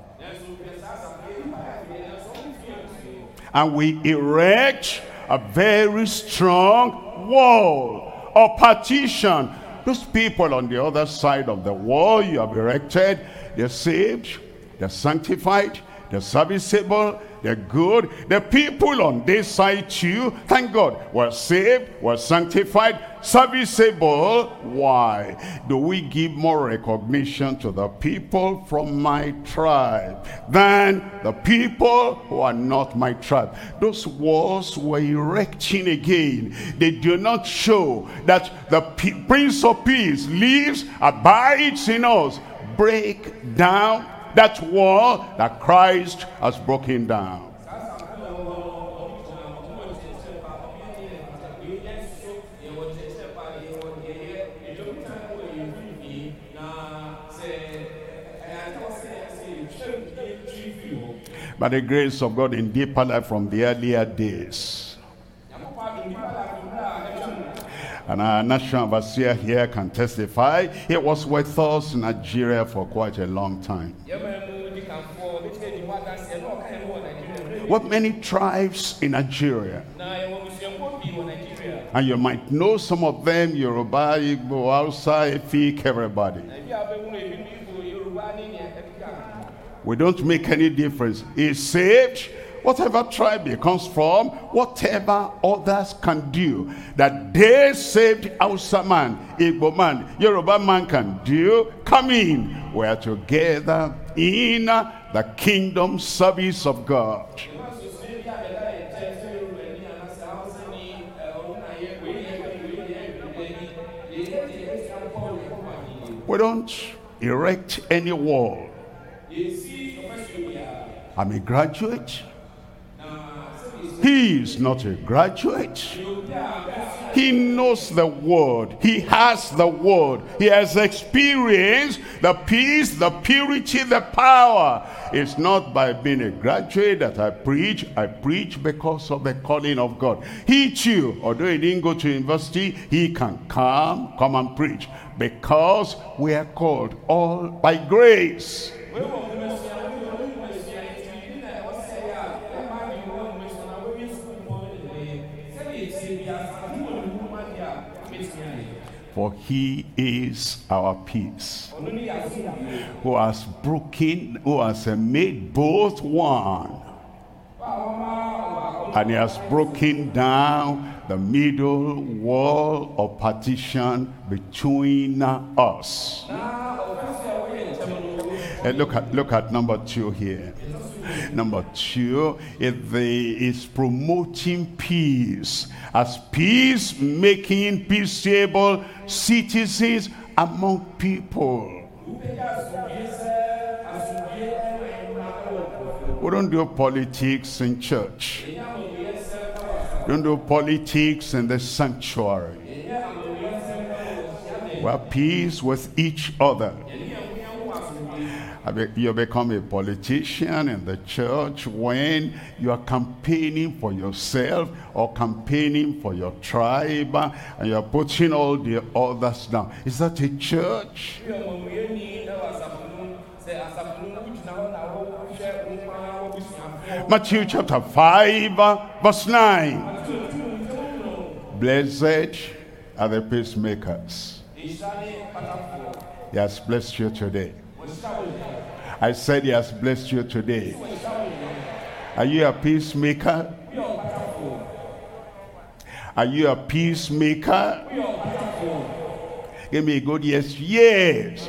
And we erect a very strong wall of partition. Those people on the other side of the wall you have erected, they're saved, they're sanctified, they're serviceable, they're good. The people on this side too, thank God, we're saved, we're sanctified, serviceable. Why? Do we give more recognition to the people from my tribe than the people who are not my tribe? Those walls were erecting again. They do not show that the Prince of Peace lives, abides in us. Break down that wall that Christ has broken down. By the grace of God in deeper life from the earlier days. And our national overseer here can testify. He was with us in Nigeria for quite a long time. What many tribes in Nigeria? And you might know some of them, Yoruba, Igbo, Hausa, Efik, everybody. We don't make any difference. He's saved. Whatever tribe he comes from, whatever others can do, that they saved Hausa man, Igbo man, Yoruba man can do, come in. We are together in the kingdom service of God. We don't erect any wall. I'm a graduate. He is not a graduate. He knows the word. He has the word. He has experienced the peace, the purity, the power. It's not by being a graduate that I preach. I preach because of the calling of God. He too, although he didn't go to university, he can come and preach. Because we are called all by grace. For he is our peace, who has made both one. And he has broken down the middle wall of partition between us. And look at number 2 here. Number 2 is promoting peace as peace-making, peaceable citizens among people. We don't do politics in church. We don't do politics in the sanctuary. We have peace with each other. You become a politician in the church when you are campaigning for yourself or campaigning for your tribe, and you are putting all the others down. Is that a church? Matthew chapter 5 verse 9. Blessed are the peacemakers. He has blessed you today. I said he has blessed you today. Are you a peacemaker? Are you a peacemaker? Give me a good yes. Yes.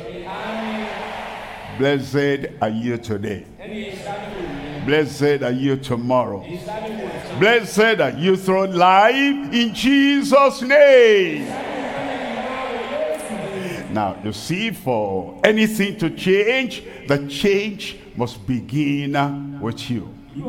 Blessed are you today. Blessed are you tomorrow. Blessed are you through life in Jesus' name. Now, you see, for anything to change, the change must begin with you.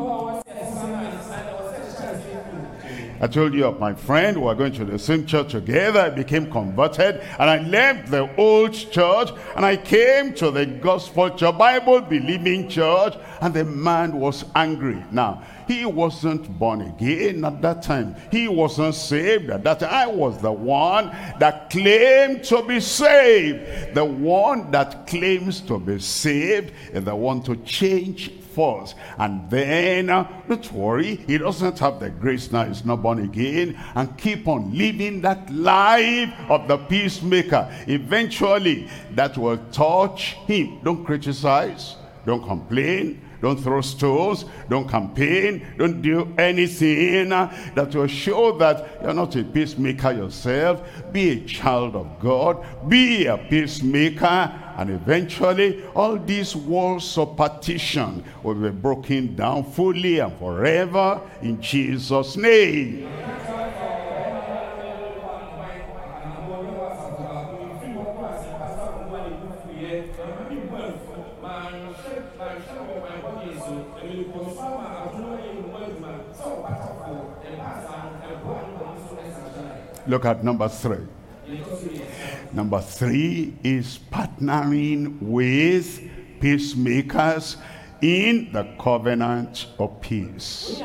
I told you of my friend, we were going to the same church together. I became converted, and I left the old church, and I came to the gospel church, Bible-believing church, and the man was angry. Now, he wasn't born again at that time. He wasn't saved at that time. I was the one that claimed to be saved. The one that claims to be saved is the one to change first. And then, don't worry, he doesn't have the grace now. He's not born again. And keep on living that life of the peacemaker. Eventually, that will touch him. Don't criticize. Don't complain. Don't throw stones, don't campaign, don't do anything that will show that you're not a peacemaker yourself. Be a child of God, be a peacemaker, and eventually all these walls of partition will be broken down fully and forever in Jesus' name. Look at number 3. Number 3 is partnering with peacemakers in the covenant of peace.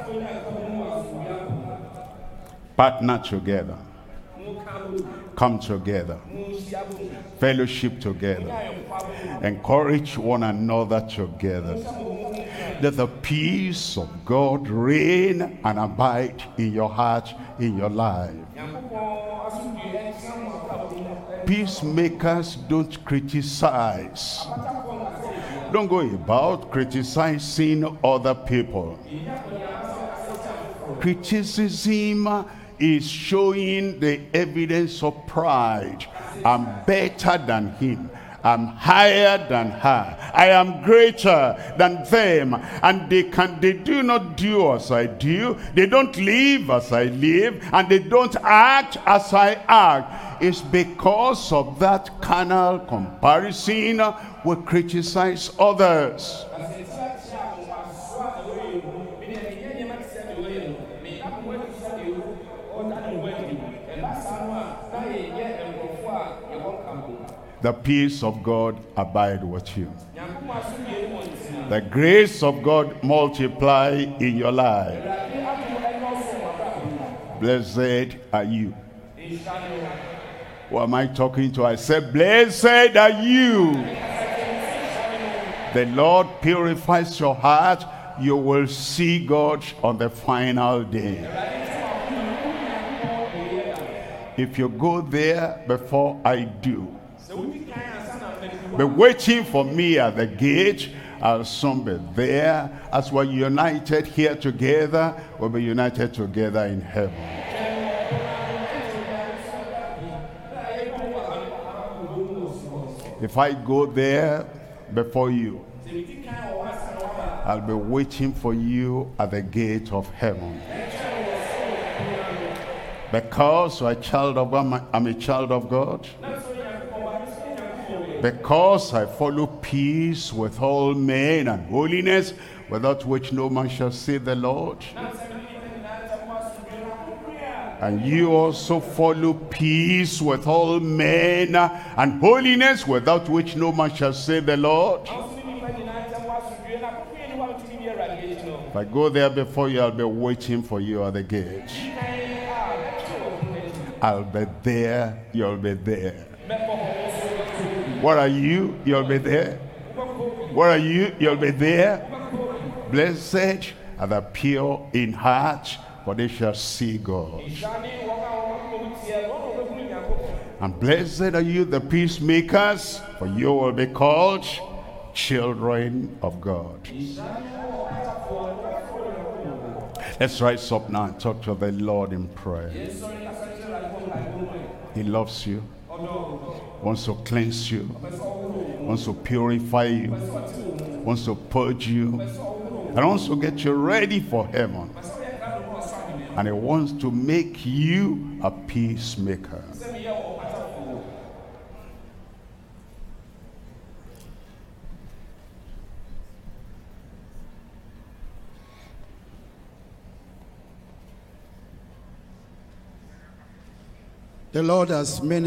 Partner together. Come together. Fellowship together. Encourage one another together. Let the peace of God reign and abide in your heart in your life. Peacemakers don't criticize. Don't go about criticizing other people. Criticism is showing the evidence of pride. I'm better than him. I'm higher than her. I am greater than them. And they do not do as I do. They don't live as I live. And they don't act as I act. It's because of that carnal comparison we criticize others. The peace of God abide with you. The grace of God multiply in your life. Blessed are you. Who am I talking to? I said, blessed are you. The Lord purifies your heart. You will see God on the final day. If you go there before I do, be waiting for me at the gate. I'll soon be there. As we're united here together, we'll be united together in heaven. If I go there before you, I'll be waiting for you at the gate of heaven. Because I'm a child of God, I'm a child of God. Because I follow peace with all men and holiness, without which no man shall see the Lord. And you also follow peace with all men and holiness, without which no man shall see the Lord. If I go there before you, I'll be waiting for you at the gate. I'll be there, you'll be there. Where are you? You'll be there. Where are you? You'll be there. Blessed are the pure in heart, for they shall see God. And blessed are you, the peacemakers, for you will be called children of God. Let's rise up now and talk to the Lord in prayer. He loves you, wants to cleanse you, wants to purify you, wants to purge you, and wants to get you ready for heaven. And he wants to make you a peacemaker. The Lord has many